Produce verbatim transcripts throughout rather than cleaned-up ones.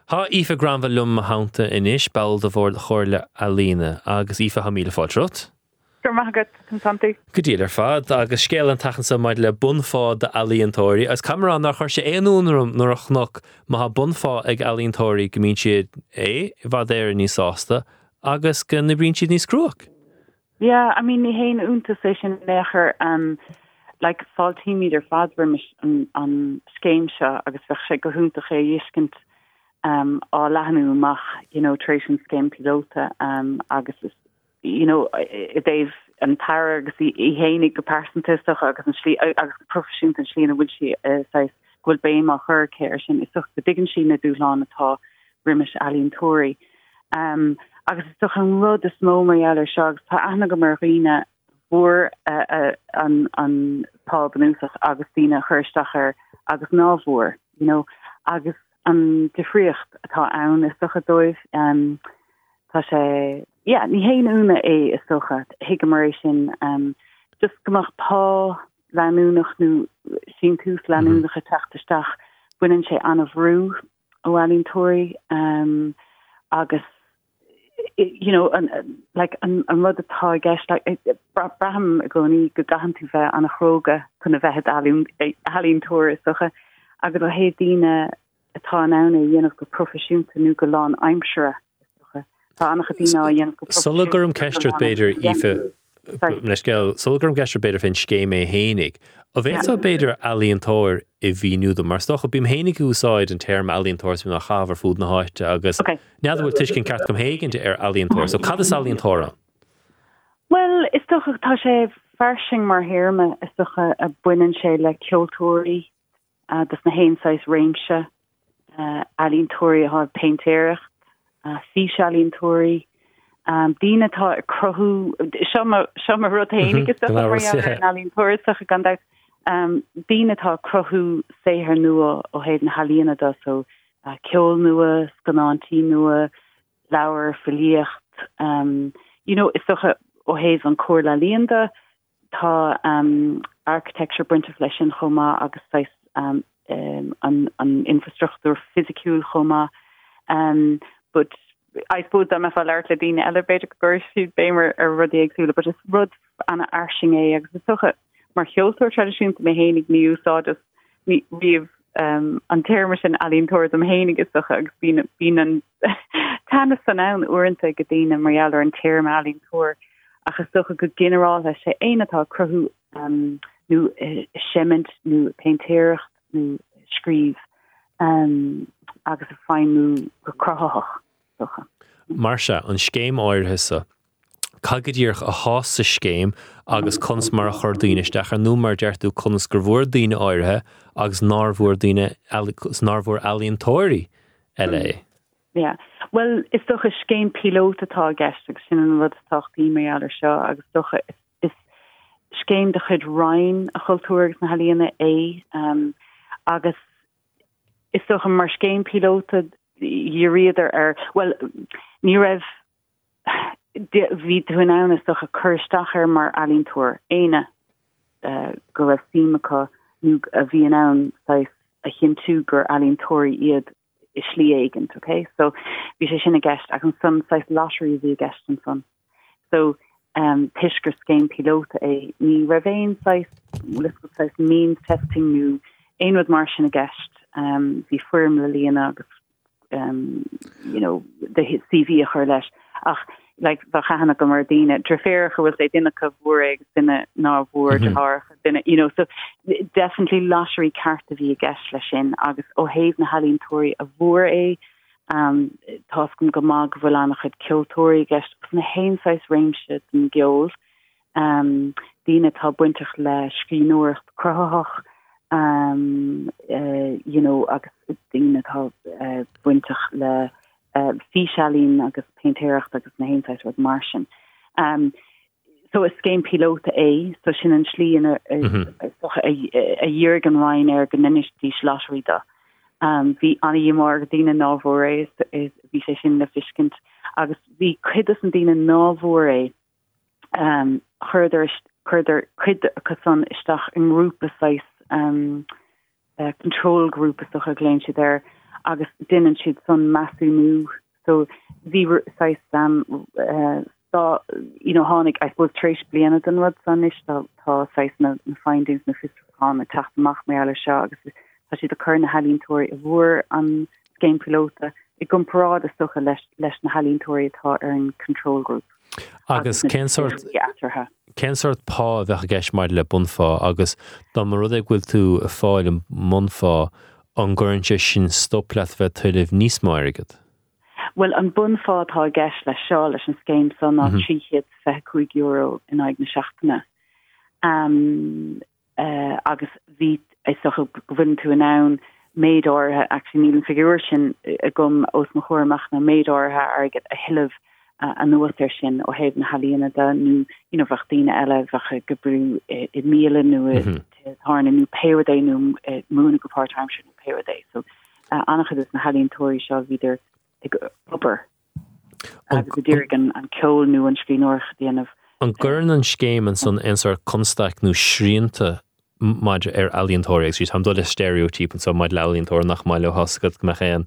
Tá Aoife Granville lum haunta inis bell de bhór chóirle Alína agus Aoife ha míle fád rut. Gur maigad contantu. Go díl ar fad agus scéal an tachan sa maid le bunfád de Alíontóirí as Camerán nach chuir sé éonúnarm nuair a chnach má ha bunfá ag Alíontóirí go mín siad é bhd éir níos sásta agus go na bríonn siad níos cruach. Yeah, I mean, ni hain unta sé sin necher um like saltíimiid ar fadbrim an an scéim se agus bheith sé go húnta ché dhiiscint um á lehanú amach, you know, tréisian scéim pilóta um agus is you know, they've an power agus I hénig go percentistach agus an slí agus profisiún an slína bhfuil si sais ghfuil béim a chur céir sin is such go digan sin na dúláán atá riimiis Alíontóirí. Um, agus is toch an rud is mó mar segus tá ana go mar riine bhór an an pá benúsach agus tína chuirstachar agus nábhór, you know, agus an difriocht atá ann is socha dóibh um, tá sé yeah, ní héin úna é is socha hiigeméis sin um, just gomach pá leanúnach nó sin tús leanúnach a teachtasteach buinn sé anna bhrú ó Alíontóirí um, agus you know, an, like an an rud atá gist like braham a goni go gahan tú bheith an a chróga chun a bheith Alíontóirí socha agus a hé díine atá an ána dhéanamh go profisiúnta nó go lán aimsere socha tá annach a díine a dhéanamh go Sulla gurm ceistart beidir Aoife Nescel sulla gurm ceistart beidir fin scéim é hénig a bhétá beidir Alíontóir I bhíú do mar stocha bím hénig úsáid an term Alíontóir sin nach chafar fúd na háite agus nead bhfuil tuiscin ceart gom héiginnta ar Alíontóir, so cad is Alíontóir? Well, is stocha tá sé farsing mar hirme is stocha a buinean sé le ceoltóirí uh, dus na héinsáis réimse uh, Alíontóirí ha paintéirecht uh, fís Alíontóirí um, dína tá crothú seomar rud hénig is stocha mar Alíontóirí stocha gandát Um, Bína tá crothú séhar nua ó héad na halíana da, so uh, ceol nua, scanantí nua, leabhar filíocht. Um, you know, is socha ó héad an cór la líanda, tá um, architecture brinte leis sin chomá agus sais um, um, an, an infrastructúr physiciúil chomá. Um, but I suppose that me fall leir le dína elevator gur siúd béimar ar rudí agsúla, but is rud anna arsing é agus is socha mar cheoltóir tradiisiúnta mé hénig ní úsáidas riamh um, an téirme sin Alíontóir am hénig is socha agus bín bín an tanna san ann uanta go dtíine marall ar an téirme Alíontóir agus socha go generálthe sé éanatá crothú um, nó uh, semint nó paintéirecht nó scríb um, agus a fáinú go crothach socha. Marse an scéim áirithisa Cagadíoch a hás sa scéim agus cons mar a chur daoineisteach ar nó mar deirtú cons gur bhór daoine áirithe agus nárbhór daoine nárbhór Alíontóirí eile. Yeah. Well, is doch a scéim pilóta atá gceist agus sin an rud táchtaí mé ar seo agus docha is scéim de chud rain a chultúir agus na halíana é um, agus is doch mar scéim pilóta dhéiríidir ar well ní raibh Bhí tú ann is doch a chuirstachar mar Alíontóir éine uh, go raibh símacha nó a bhí ann sais a chin tú gur Alíontóirí iad is slí éigent, okay? So bhí sé sin a gceist ach an son sais lottery bhí a gceist an son. So um, tuisgur scéim pilóta é ní raibh éon sais lisco sais means testing nó éon rud mar sin a gceist um, bhí fuairm le líana agus um, you know, de C V a chur leis ach like va chana go mar dine treféir was é dinne ka bhór dinne ná bhór de haar dinne you know so definitely lottery carta vi a gceist lei sin agus ó héh na Alíontóirí a bhór é um tá gom go mag bhfuil annach chud ceoltóirí gceist na héinsáis réimse an geol um dine tá buintach le scríóirt crothach um uh, you know agus dine tá uh, buintach le Uh, físhalín agus paintéirecht agus na héinsáis rud mar sin. Um, so is céim pilóta é, so sin an slí a dhéirg an ráin ar go ninis dís lottery da. Um, bhí anna dhémar go dtíine nábhór é is bhí sé sin le fiscint agus bhí chuidas an dtíine nábhór é um, chuidir chuidir chuid chusan isteach an grúpa sais um, uh, control grúpa socha gléin si there agus dinan siad son massú nu. So bhí sais um uh, tá you know hánig I suppose tréis bliana den rud san is tá tá sais na na findings na fián na taachtamach mé eile seo agus tá siad a chur na halíntóirí a bhór an scéim pilóta i gom parád is socha leis leis na halíntóirí atá ar an control group. Agus cén sort cén sort pá bheith a gceist maid le bunfá agus dá mar rud ag bhfuil tú a fáil an munfá an gcuirnte sin stopleat bheith tuileh níos mairigad. Well, an bunfá tá gceist le seo leis an scéim san ná tríchéad fechuig euro in aig na seachtainna. Um, uh, agus bhí é socha bhfuin tú an ann méid ortha actually níl an figúir sin a gom os mo chóirmach na méid ortha agad a hiilemh uh, an nuasir sin ó héad na halíana da nu you know bhachtíine eile bhecha go brú i, i míle nu tharna nu péirdé nu múna go part-time sin nu péirdé so uh, annachchad is na halíontóirí seo viidir ag upper agus dúirg an an ceol nu an scrínorch déanamh. An gcuireann an scéim an son ansar constaach nó sríanta maid ar alíontóirí ag ham dul stereotyp an so maid le alíontóir nach mai le hoscad me chéan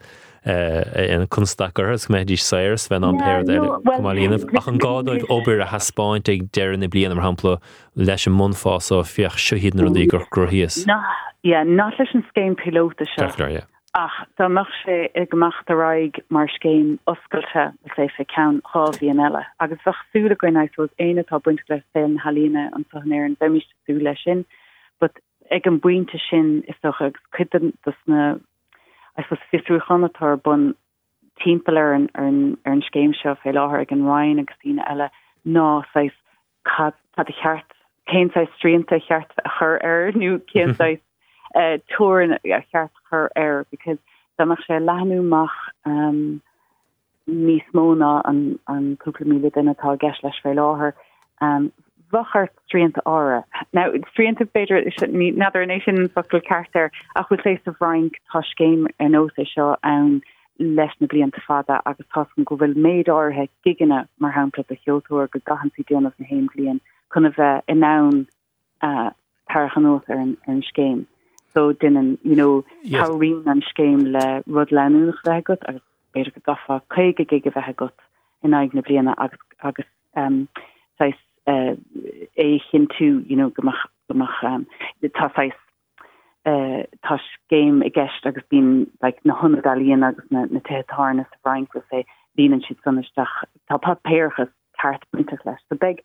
an constaach gus méidí sairs bheith an péir cumáíanamh ach an gádáid obair a haspáint ag dean na blian ar hampla leis an munfá so fioch siúhiad na rudí gur grothias. Na, yeah, ná leis an scéim pilóta seo. Ach, tá mach sé ag macht a raig mar scéim oscailte sé fé ceann chábhí an eile. Agus bheith súla goin sos aine tá buinte le fé na halína an sonéir an bheimiiste sú lei sin, but ag an buinte sin is doch agus cuidan dus na I suppose fiú chanatar bun timpeler an ar an scéim seo fé láthair ag an Ryan agus tíine eile ná sais cad a cheart céim sais stríanta cheart a chur air nu céim sais Uh, touring a uh, cheart her air because damach sé lehanúach um, níos móna an an cúpla míle den atá gceist leis fé láthair um, bhachar stríanta ára. Now stríanta beidir nadidir an éisisin focail ceartar a chuil lééis a bhraing tá scéim ar nó é seo an leis na blianta fada agus tá go bhfuil méid áthe giganna mar hapla a cheoltóir go gahansaí déanamh na héim blian chuna bheith in nán uh, tarchanós ar an scéim. So dinan, you know, yes. Halloween an scéim le rud leanúnach bheith agat agus beidir go gafa chuige giga bheith agat in aig na bliana agus agus um sais uh, é chin tú, you know, gomach gomach um tá sais uh tá scéim i gceist agus bín like na hunna dalíon agus na na tétarna sa bhraing go sé líanaan siad sonisteach tá pá péirchas ceart buinte leis. So beg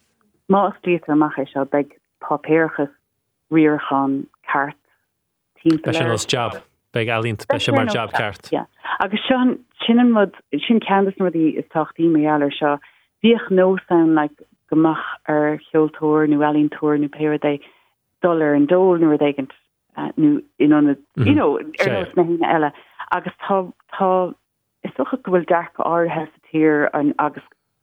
má slítar amach é seo beg pá péirchas riorchan ceart Special job. Big alíonn special mar job ceart. Yeah. Agus sean sinan mud sin candas nuí is táchtaí méallar seo bhíoch nó san like gomach ar cheoltóir nó alíontóir nó péirdé dullar an dul nuair dagant nó in an you know ar nó na híine eile agus tá tá is socha go bhfuil deach áthe sa tír an agus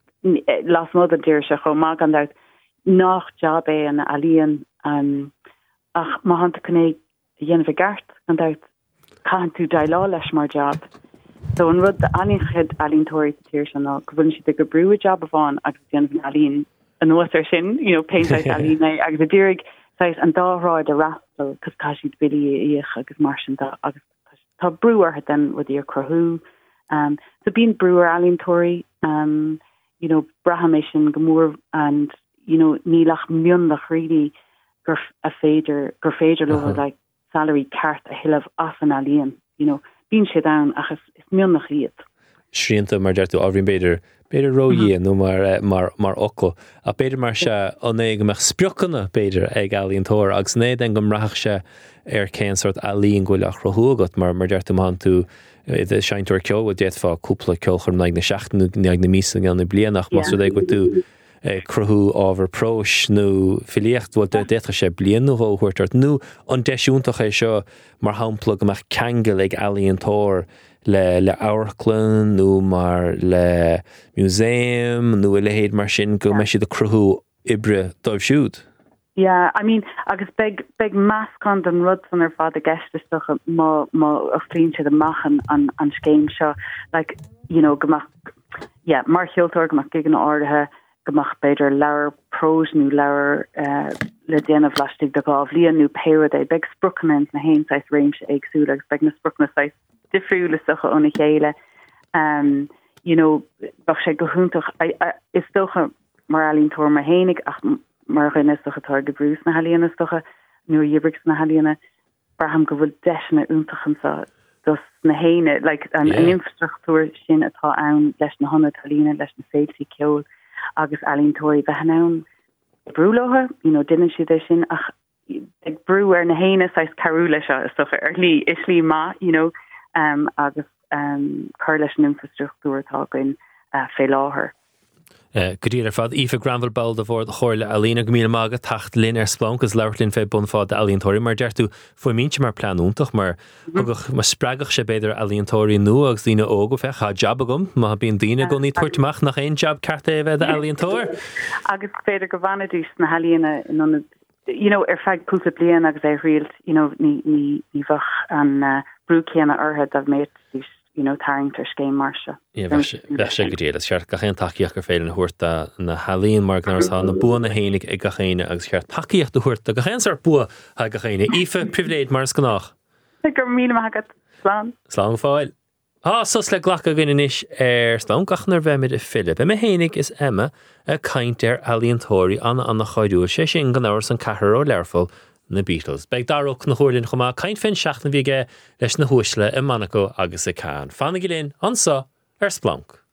las mud an tíir se chu má gan dat nach job é an alíon um, ach má hananta cynnig dhéanamh gart an dat caian tú dailá leis mar job. So an rud aníchid alíntóirí tíir sin ná go bhfuil siad go brú a job a bháin agus déanamh alín an nuasar sin, you know, péintáid alína agus a ddírig sais an dáráid a rastal cos cá siad bidí íoch agus mar sin agus tá breúar den rudí ar crothú. Um, so bíon breúar alíntóirí um, you know, braham sin gomór and you know, nílach mionnach ri gur a féidir gur féidir lo like salary cart a hiilemh as an alíon, you know, bín sé down achas is mionnach riad. Sríanta mar deirú ábhrín beidir beidir roí nó mar mar mar oco a beidir mar se an é go meach spreochanna beidir ag alíontóir agus néad an gom raach se ar cén sort alíon goil ach rothúgat mar mar deirtu man tú de seinintúir ceol déit fá cúpla ceolchar naag na seachtainú neag na mísa gan na blianach mas é go tú cruthú ábhar próis nó filiocht bhil de détra sé blian nó bhhuiirtart nó an deisiúntaach é seo mar hampla go meach ceangail ag alíontóir le le áirclann nó mar le muséum nó le héad mar sin go me siad a cruthú ibre dóibh siúd. Yeah, I mean, agus beg beg mascon den rud san ar fád a geisteach má má a flinte de machen an an scéim seo, like, you know, gomach, yeah, mar cheoltóir gomach gigan áirithe gomach beidir leabhar prós nó leabhar uh, le déanamh lastig de gáh líon nó péiread é beg sprucanins na héin sais réimse agsú agus beg na sprucna sais difriúle socha ónna chéile. Um, you know, bach sé gohúntaach is stocha mar alín tóir mar hénig ach mar rinne stocha tar gebrús na halíana stocha nuair dhibrigs na halíana braham go bhfuil deisna úntachan sa dus na héine, like an, yeah. an infrastructúr sin atá ann leis na honna talína leis na safety ceol agus alín tóirí bheith ann brúlóha, you know, duine si é sin ach ag brú ar na héine sais carú leis a stocha ar lí islí má, you know, um, agus um, chuir leis an infrastructúr atá goin uh, fé láthair. Uh, Godíar fad Aoife Granville Ball de bhór chóirle alína go míle mága tacht linn ar splánc gus leirlinn fé bun fád alíontóirí mar deirtú foioi mínte mar planúntaach mar agach mar spregach sé beidir alíontóirí nu agus dína óga fech a job agam má bíon dína go ní tuairteach nach éon job carta é bheith alíontóir. Agus féidir go bhanadús na halíana in you know, er feig púsa blian agus é rialt, you know, ní ní ní bhach an uh, brúcéanna orthe a méid you know, taring tar scéim marse. Yeah, bheith sé go déad, seart gachéan takeíoch gur féile na huirta na halíon mar gnáras há na bua na hénig ag gachéine agus seart takeíoch do huirta gachéan sar bua a gachéine. Aoife, priviléid mar scanách. Gur míle maigad, slán. Slán fáil. Ah, sos le ghlacha gine inis ar slán gachnar bheimid i Philip. Be hénig is Emma a caint ar alíontóirí anna anna chaidú sé sin gan áras an cahar ó leirfol na Beatles. Beg darach na chóirlinn chumá caint fin seach na bhíige leis na huisle i Monaco agus i Cannes. Fanna gilén ansa ar splánc.